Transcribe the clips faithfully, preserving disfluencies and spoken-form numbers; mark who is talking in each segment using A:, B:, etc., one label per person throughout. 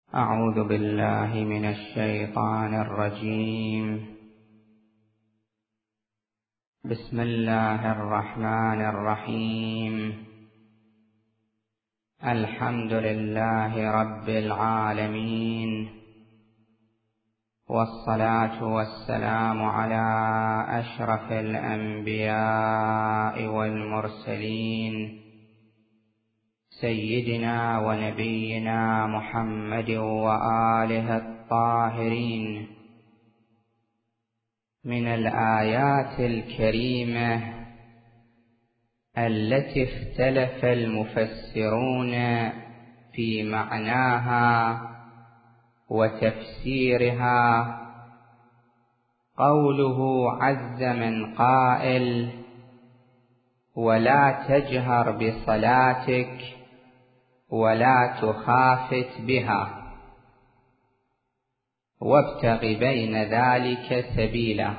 A: أعوذ بالله من الشيطان الرجيم. بسم الله الرحمن الرحيم. الحمد لله رب العالمين، والصلاة والسلام على أشرف الأنبياء والمرسلين، سيدنا ونبينا محمد وآله الطاهرين. من الآيات الكريمة التي اختلف المفسرون في معناها وتفسيرها قوله عز من قائل: ولا تجهر بصلاتك ولا تخافت بها وابتغ بين ذلك سبيلا.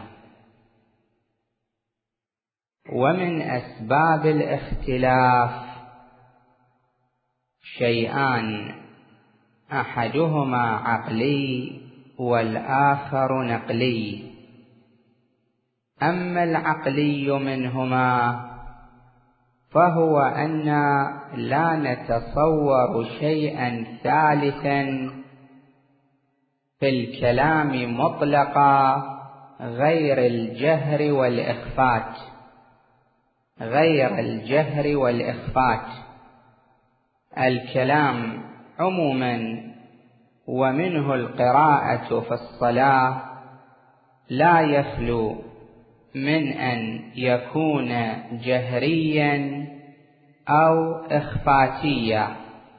A: ومن أسباب الاختلاف شيئان، أحدهما عقلي والآخر نقلي. أما العقلي منهما فهو أن لا نتصور شيئا ثالثا في الكلام مطلقا غير الجهر والإخفات غير الجهر والإخفات. الكلام عموما ومنه القراءة في الصلاة لا يخلو من أن يكون جهريا أو إخفاتيا،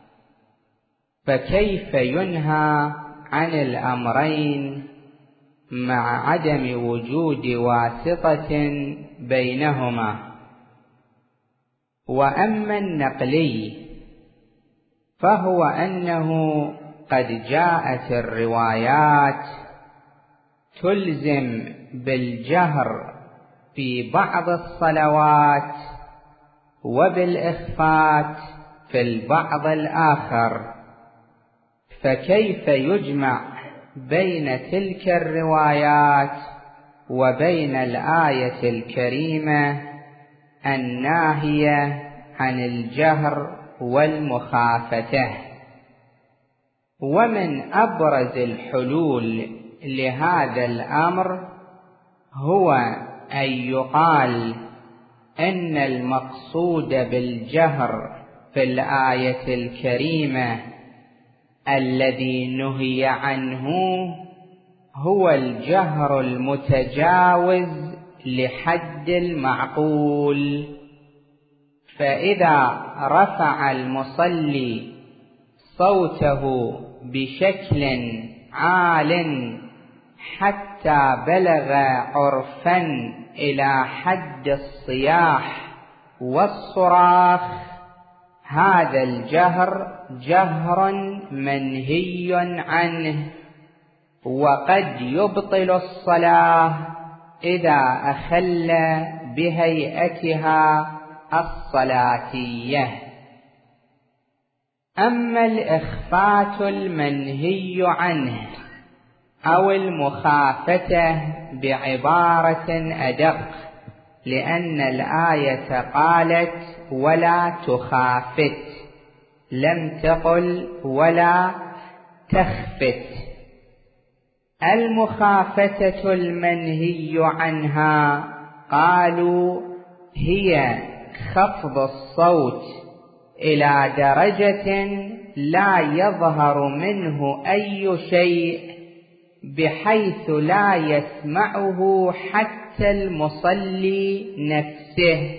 A: فكيف ينهى عن الأمرين مع عدم وجود واسطة بينهما؟ وأما النقلي فهو أنه قد جاءت الروايات تلزم بالجهر في بعض الصلوات وبالإخفات في البعض الآخر، فكيف يجمع بين تلك الروايات وبين الآية الكريمة الناهية عن الجهر والمخافته؟ ومن أبرز الحلول لهذا الأمر هو أن يقال إن المقصود بالجهر في الآية الكريمة الذي نهي عنه هو الجهر المتجاوز لحد المعقول، فإذا رفع المصلي صوته بشكل عال حتى بلغ عرفا إلى حد الصياح والصراخ، هذا الجهر جهر منهي عنه، وقد يبطل الصلاة إذا أخل بهيئتها الصلاتية. أما الإخفات المنهي عنه أو المخافته بعبارة أدق، لأن الآية قالت ولا تخافت، لم تقل ولا تخفت. المخافتة المنهي عنها قالوا هي خفض الصوت إلى درجة لا يظهر منه أي شيء بحيث لا يسمعه حتى المصلي نفسه.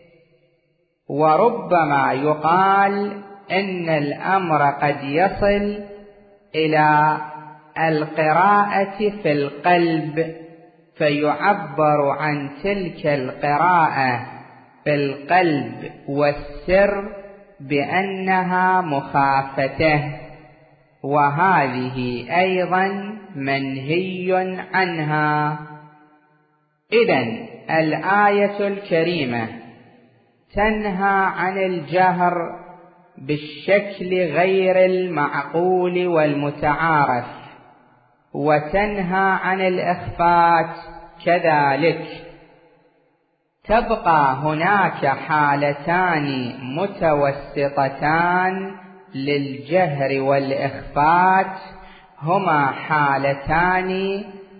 A: وربما يقال إن الأمر قد يصل إلى القراءة في القلب، فيعبر عن تلك القراءة في القلب والسر بأنها مخافته، وهذه أيضا منهي عنها. إذن الآية الكريمة تنهى عن الجهر بالشكل غير المعقول والمتعارف، وتنهى عن الإخفات كذلك. تبقى هناك حالتان متوسطتان للجهر والإخفات، هما حالتان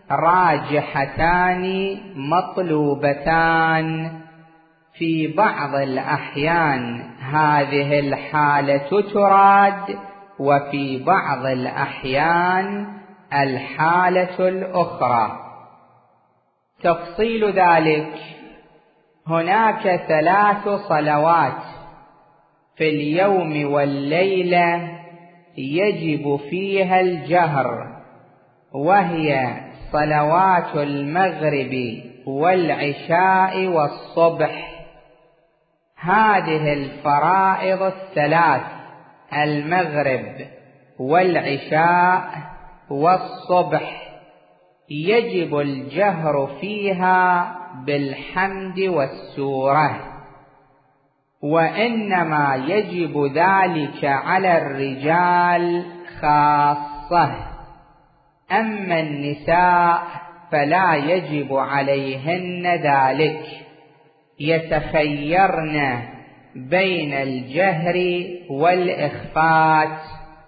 A: راجحتان مطلوبتان. في بعض الأحيان هذه الحالة تراد، وفي بعض الأحيان الحالة الأخرى. تفصيل ذلك: هناك ثلاث صلوات في اليوم والليلة يجب فيها الجهر، وهي صلوات المغرب والعشاء والصبح. هذه الفرائض الثلاث، المغرب والعشاء والصبح، يجب الجهر فيها بالحمد والسورة، وإنما يجب ذلك على الرجال خاصة. أما النساء فلا يجب عليهن ذلك، يتخيرن بين الجهر والإخفات،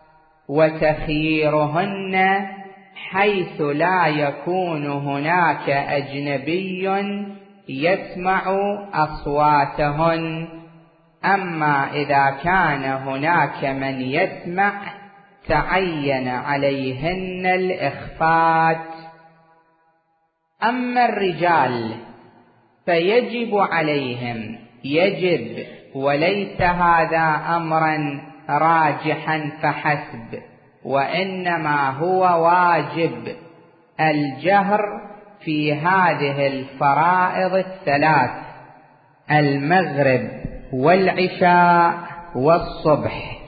A: وتخييرهن حيث لا يكون هناك أجنبي يسمع أصواتهن. أما إذا كان هناك من يسمع تعين عليهن الإخفات. أما الرجال فيجب عليهم، يجب، وليس هذا أمرا راجحا فحسب، وإنما هو واجب، الجهر في هذه الفرائض الثلاث، المغرب والعشاء والصبح.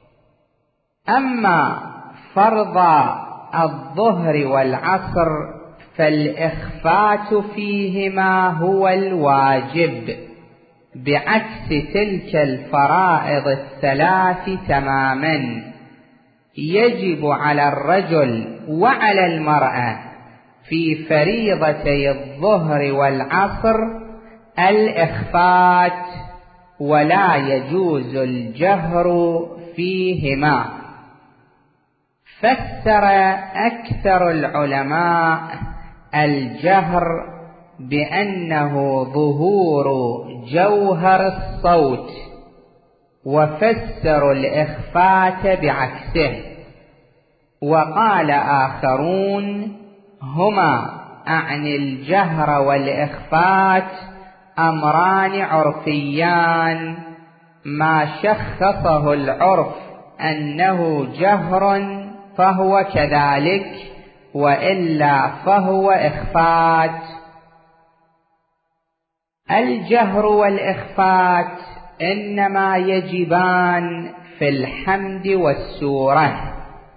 A: أما فرض الظهر والعصر فالإخفات فيهما هو الواجب، بعكس تلك الفرائض الثلاث تماما. يجب على الرجل وعلى المرأة في فريضتي الظهر والعصر الإخفات، ولا يجوز الجهر فيهما. فسر أكثر العلماء الجهر بأنه ظهور جوهر الصوت، وفسروا الإخفات بعكسه. وقال آخرون: هما أعني الجهر والإخفات أمران عرفيان، ما شخصه العرف أنه جهر فهو كذلك، وإلا فهو إخفات. الجهر والإخفات إنما يجبان في الحمد والسورة.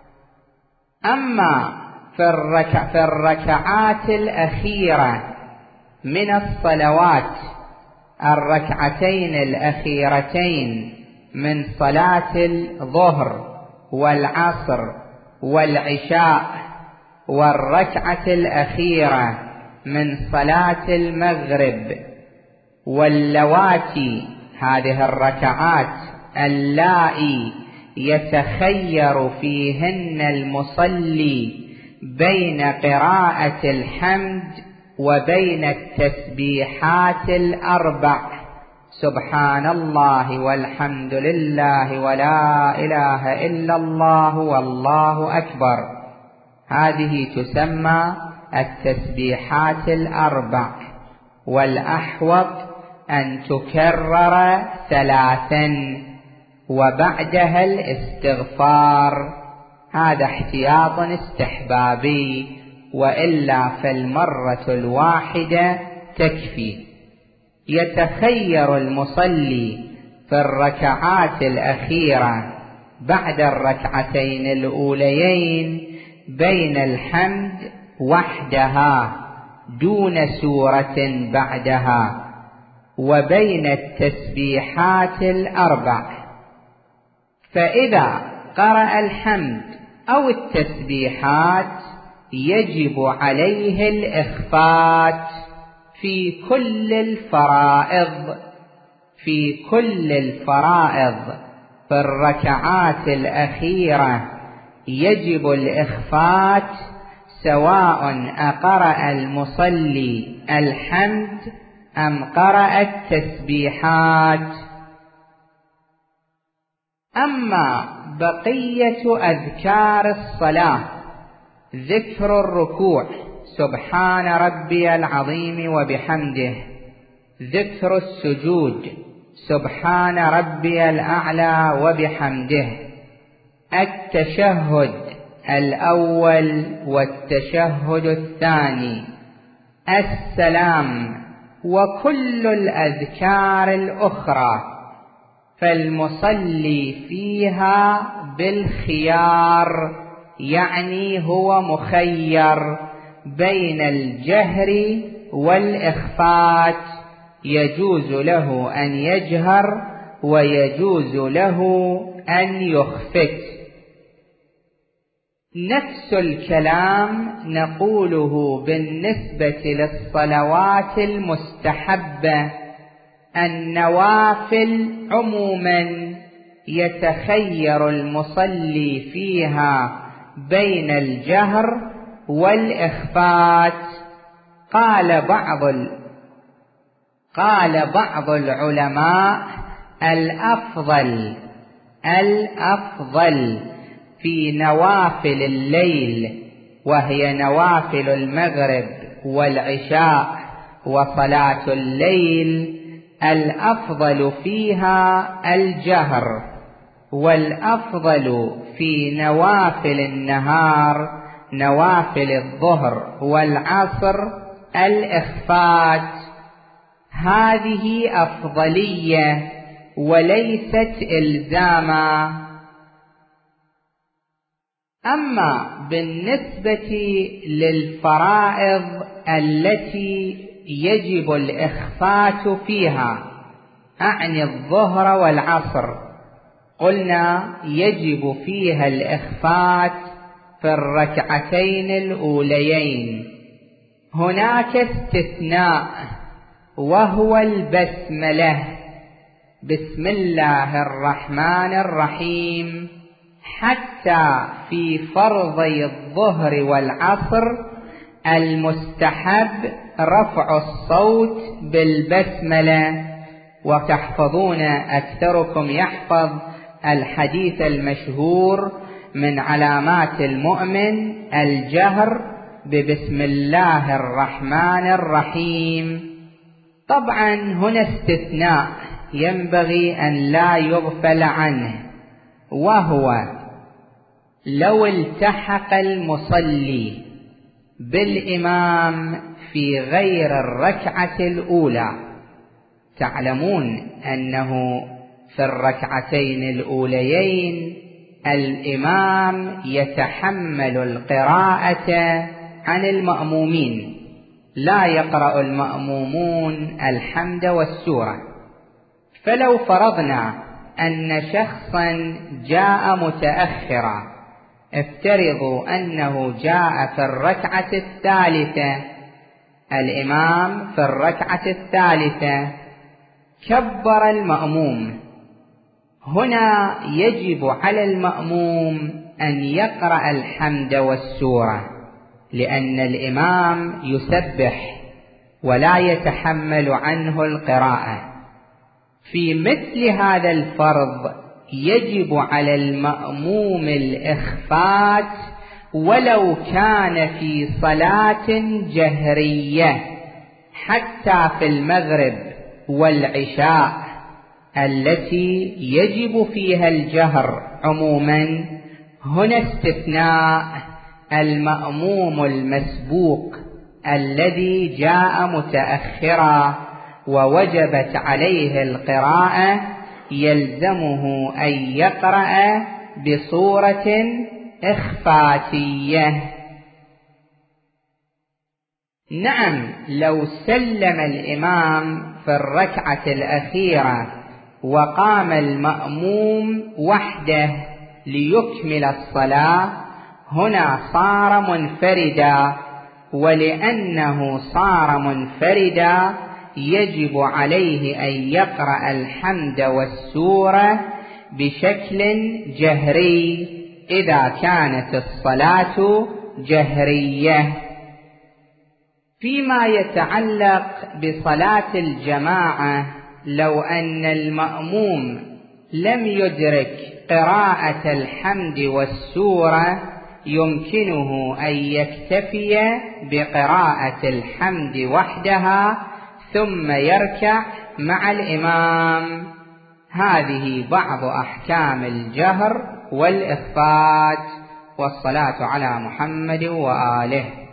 A: أما في, الركع في الركعات الأخيرة من الصلوات، الركعتين الأخيرتين من صلاة الظهر والعصر والعشاء، والركعة الأخيرة من صلاة المغرب، واللواتي، هذه الركعات اللائي يتخير فيهن المصلي بين قراءة الحمد وبين التسبيحات الأربع، سبحان الله والحمد لله ولا إله إلا الله والله أكبر. هذه تسمى التسبيحات الأربع، والأحوط أن تكرر ثلاثا وبعدها الاستغفار. هذا احتياط استحبابي، وإلا فالمرة الواحدة تكفي. يتخير المصلي في الركعات الأخيرة بعد الركعتين الأوليين بين الحمد وحدها دون سورة بعدها، وبين التسبيحات الأربع، فإذا قرأ الحمد أو التسبيحات يجب عليه الإخفات في كل الفرائض في كل الفرائض في الركعات الأخيرة يجب الإخفات، سواء أقرأ المصلي الحمد أم قرأ التسبيحات. أما بقية أذكار الصلاة: ذكر الركوع سبحان ربي العظيم وبحمده، ذكر السجود سبحان ربي الأعلى وبحمده، التشهد الأول والتشهد الثاني، السلام، وكل الأذكار الأخرى، فالمصلي فيها بالخيار، يعني هو مخير بين الجهر والإخفات، يجوز له أن يجهر ويجوز له أن يخفت. نفس الكلام نقوله بالنسبة للصلوات المستحبة. النوافل عموما يتخير المصلي فيها بين الجهر والإخفات. قال بعض ال... قال بعض العلماء: الأفضل الأفضل في نوافل الليل، وهي نوافل المغرب والعشاء وصلاة الليل، الأفضل فيها الجهر، والأفضل في نوافل النهار نوافل الظهر والعصر الإخفات. هذه أفضلية وليست إلزاما. أما بالنسبة للفرائض التي يجب الإخفات فيها، أعني الظهر والعصر، قلنا يجب فيها الإخفات في الركعتين الأوليين. هناك استثناء وهو البسملة، بسم الله الرحمن الرحيم، حتى في فرضي الظهر والعصر المستحب رفع الصوت بالبسملة. وتحفظون أكثركم يحفظ الحديث المشهور: من علامات المؤمن الجهر ببسم الله الرحمن الرحيم. طبعا هنا استثناء ينبغي أن لا يغفل عنه، وهو لو التحق المصلي بالإمام في غير الركعة الأولى. تعلمون أنه في الركعتين الأوليين الإمام يتحمل القراءة عن المأمومين، لا يقرأ المأمومون الحمد والسورة. فلو فرضنا أن شخصا جاء متأخرا، افترضوا أنه جاء في الركعة الثالثة، الإمام في الركعة الثالثة، كبر المأموم. هنا يجب على المأموم أن يقرأ الحمد والسورة، لأن الإمام يسبح ولا يتحمل عنه القراءة. في مثل هذا الفرض يجب على المأموم الإخفات، ولو كان في صلاة جهرية، حتى في المغرب والعشاء التي يجب فيها الجهر عموما. هنا استثناء: المأموم المسبوق الذي جاء متأخرا ووجبت عليه القراءة يلزمه أن يقرأ بصورة إخفاتية. نعم، لو سلم الإمام في الركعة الأخيرة وقام المأموم وحده ليكمل الصلاة هنا صار منفردا، ولأنه صار منفردا يجب عليه أن يقرأ الحمد والسورة بشكل جهري إذا كانت الصلاة جهرية. فيما يتعلق بصلاة الجماعة، لو أن المأموم لم يدرك قراءة الحمد والسورة يمكنه أن يكتفي بقراءة الحمد وحدها ثم يركع مع الإمام. هذه بعض أحكام الجهر والإخفات، والصلاة على محمد وآله.